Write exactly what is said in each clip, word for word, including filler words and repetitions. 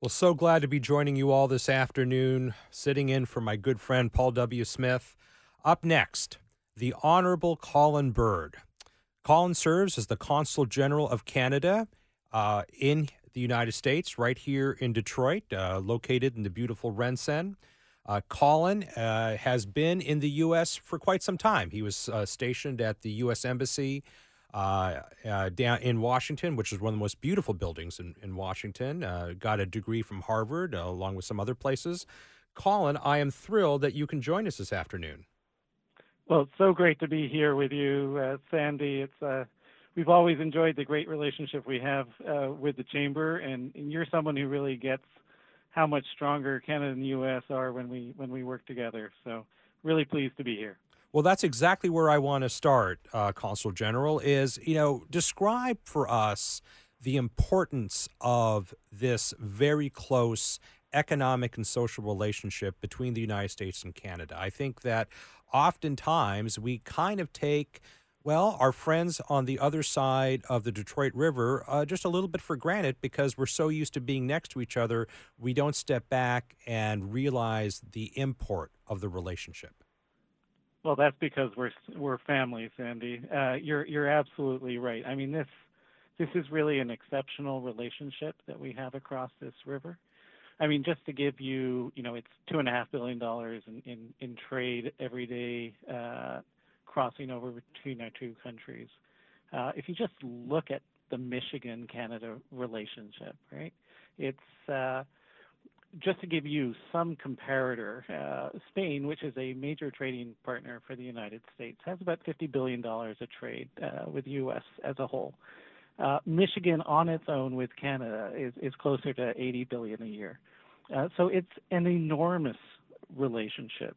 Well, so glad to be joining you all this afternoon, sitting in for my good friend Paul W. Smith. Up next, the Honorable Colin Bird. Colin serves as the Consul General of Canada uh, in the United States, right here in Detroit, uh, located in the beautiful Rensen. Uh, Colin uh, has been in the U S for quite some time. He was uh, stationed at the U S Embassy uh, uh, down in Washington, which is one of the most beautiful buildings in, in Washington. Uh, got a degree from Harvard, uh, along with some other places. Colin, I am thrilled that you can join us this afternoon. Well, it's so great to be here with you, uh, Sandy. It's uh, we've always enjoyed the great relationship we have uh, with the chamber, and, and you're someone who really gets how much stronger Canada and the U S are when we when we work together. So, really pleased to be here. Well, that's exactly where I want to start, uh, Consul General, is, you know, describe for us the importance of this very close economic and social relationship between the United States and Canada. I think that oftentimes we kind of take, well, our friends on the other side of the Detroit River uh, just a little bit for granted because we're so used to being next to each other, we don't step back and realize the import of the relationship. Well, that's because we're we're family, Sandy. Uh, you're you're absolutely right. I mean, this this is really an exceptional relationship that we have across this river. I mean, just to give you, you know, it's two and a half billion dollars in, in, in trade every day uh, crossing over between our two countries. Uh, if you just look at the Michigan-Canada relationship, right? It's uh, just to give you some comparator. Uh, Spain, which is a major trading partner for the United States, has about fifty billion dollars of trade uh, with the U S as a whole. Uh, Michigan on its own with Canada is, is closer to eighty billion dollars a year. Uh, so it's an enormous relationship.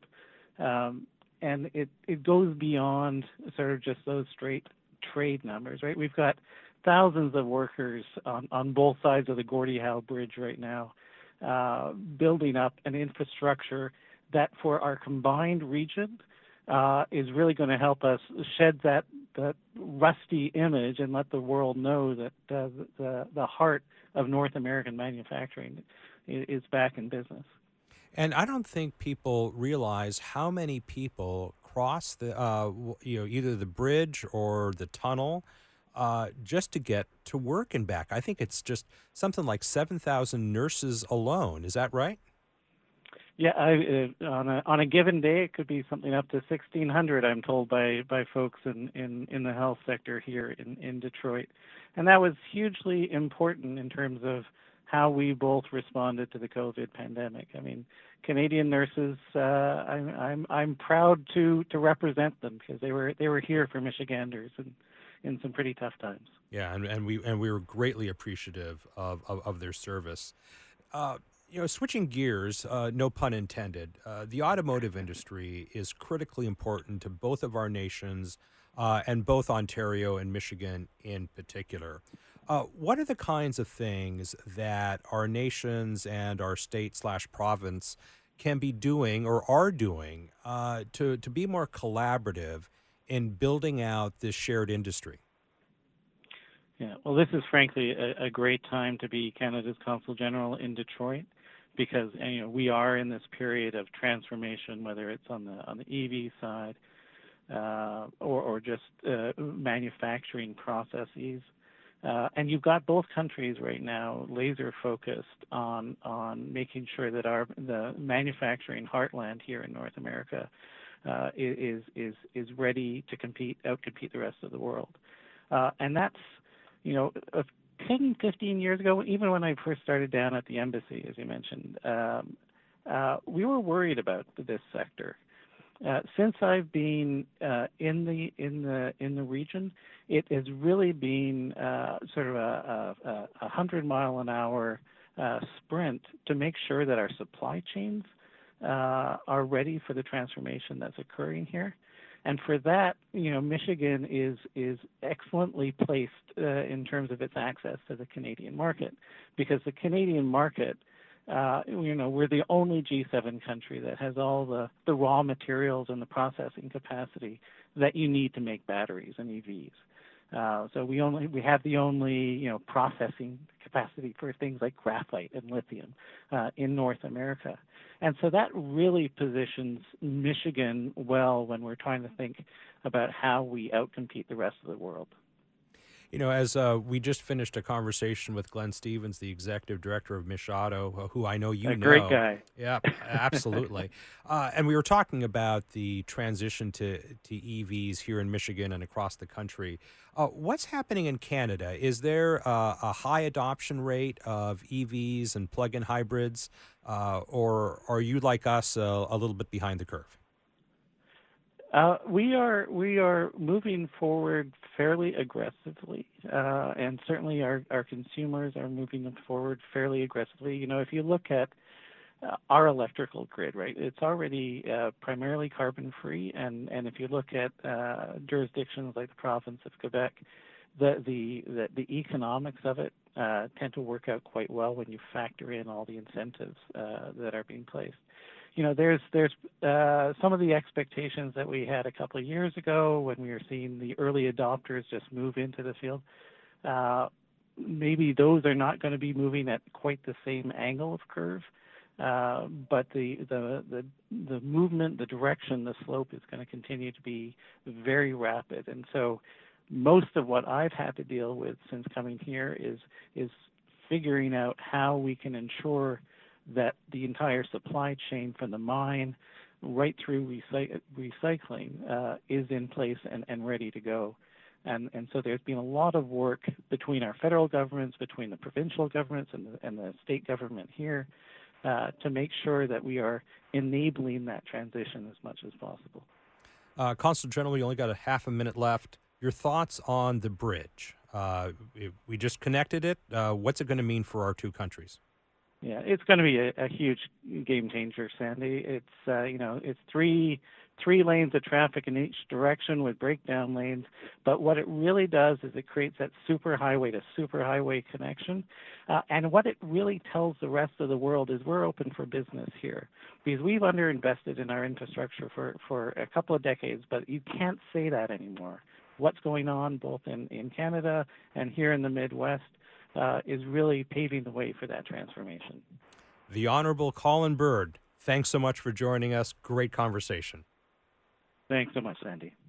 Um, and it, it goes beyond sort of just those straight trade numbers, right? We've got thousands of workers on, on both sides of the Gordie Howe Bridge right now, uh, building up an infrastructure that for our combined region uh, is really going to help us shed that, that rusty image and let the world know that uh, the, the heart of North American manufacturing is, is back in business. And I don't think people realize how many people cross the, uh, w- you know, either the bridge or the tunnel uh, just to get to work and back. I think it's just something like seven thousand nurses alone. Is that right? Yeah, I, uh, on a on a given day, it could be something up to sixteen hundred. I'm told by by folks in, in, in the health sector here in, in Detroit, and that was hugely important in terms of how we both responded to the COVID pandemic. I mean, Canadian nurses, uh, I'm I'm I'm proud to to represent them because they were they were here for Michiganders in in some pretty tough times. Yeah, and, and we and we were greatly appreciative of of, of their service. Uh, you know, switching gears, uh, no pun intended, uh, the automotive industry is critically important to both of our nations uh, and both Ontario and Michigan in particular. Uh, what are the kinds of things that our nations and our state slash province can be doing or are doing uh, to, to be more collaborative in building out this shared industry? Yeah, well, this is frankly a, a great time to be Canada's Consul General in Detroit because you know we are in this period of transformation, whether it's on the on the E V side uh, or or just uh, manufacturing processes. Uh, and you've got both countries right now laser focused on on making sure that our the manufacturing heartland here in North America uh, is is is ready to compete outcompete the rest of the world. Uh, and that's you know, uh, ten, fifteen years ago, even when I first started down at the embassy, as you mentioned, um, uh, we were worried about this sector. Uh, since I've been uh, in the in the in the region, it has really been uh, sort of a, a, a hundred mile an hour uh, sprint to make sure that our supply chains uh, are ready for the transformation that's occurring here. And for that, you know, Michigan is is excellently placed uh, in terms of its access to the Canadian market, because the Canadian market, uh, you know, we're the only G seven country that has all the, the raw materials and the processing capacity that you need to make batteries and E Vs. Uh, so we only we have the only you know processing capacity for things like graphite and lithium uh, in North America, and so that really positions Michigan well when we're trying to think about how we outcompete the rest of the world. You know, as uh, we just finished a conversation with Glenn Stevens, the executive director of Mish Auto, uh, who I know you A great know. guy. Yeah, absolutely. uh, and we were talking about the transition to, to E Vs here in Michigan and across the country. Uh, what's happening in Canada? Is there uh, a high adoption rate of E Vs and plug-in hybrids, uh, or are you like us uh, a little bit behind the curve? Uh, we are we are moving forward fairly aggressively, uh, and certainly our, our consumers are moving forward fairly aggressively. You know, if you look at uh, our electrical grid, right, it's already uh, primarily carbon free, and, and if you look at uh, jurisdictions like the province of Quebec, the the the, the economics of it uh, tend to work out quite well when you factor in all the incentives uh, that are being placed. You know, there's there's uh, some of the expectations that we had a couple of years ago when we were seeing the early adopters just move into the field. Uh, maybe those are not going to be moving at quite the same angle of curve, uh, but the, the the the movement, the direction, the slope is going to continue to be very rapid. And so, most of what I've had to deal with since coming here is is figuring out how we can ensure that the entire supply chain from the mine right through recy- recycling uh, is in place and, and ready to go. And, and so there's been a lot of work between our federal governments, between the provincial governments and the, and the state government here uh, to make sure that we are enabling that transition as much as possible. Uh, Consul General, we only got a half a minute left. Your thoughts on the bridge? Uh, we just connected it. Uh, what's it going to mean for our two countries? Yeah, it's going to be a, a huge game changer, Sandy. It's uh, you know it's three three lanes of traffic in each direction with breakdown lanes. But what it really does is it creates that superhighway to superhighway connection. Uh, and what it really tells the rest of the world is we're open for business here because we've underinvested in our infrastructure for for a couple of decades. But you can't say that anymore. What's going on both in in Canada and here in the Midwest Uh, is really paving the way for that transformation. The Honorable Colin Bird, thanks so much for joining us. Great conversation. Thanks so much, Sandy.